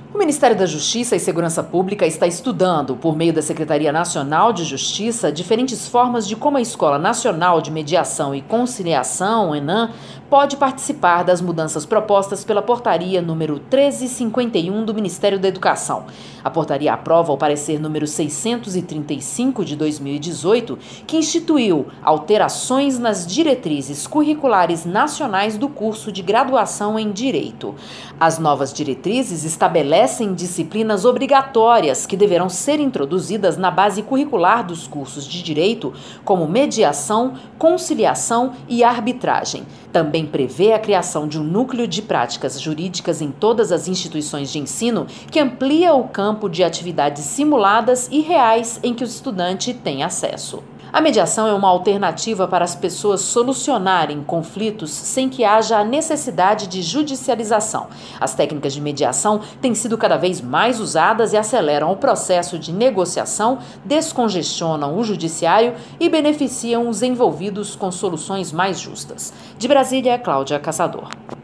O Ministério da Justiça e Segurança Pública está estudando, por meio da Secretaria Nacional de Justiça, diferentes formas de como a Escola Nacional de Mediação e Conciliação, ENAM, pode participar das mudanças propostas pela Portaria número 1351 do Ministério da Educação. A portaria aprova o parecer número 635 de 2018, que instituiu alterações nas diretrizes curriculares nacionais do curso de graduação em Direito. As novas diretrizes estabelecem disciplinas obrigatórias que deverão ser introduzidas na base curricular dos cursos de Direito, como mediação, conciliação e arbitragem. Também prevê a criação de um núcleo de práticas jurídicas em todas as instituições de ensino, que amplia o campo de atividades simuladas e reais em que o estudante tem acesso. A mediação é uma alternativa para as pessoas solucionarem conflitos sem que haja a necessidade de judicialização. As técnicas de mediação têm sido cada vez mais usadas e aceleram o processo de negociação, descongestionam o judiciário e beneficiam os envolvidos com soluções mais justas. De Brasília, Cláudia Caçador.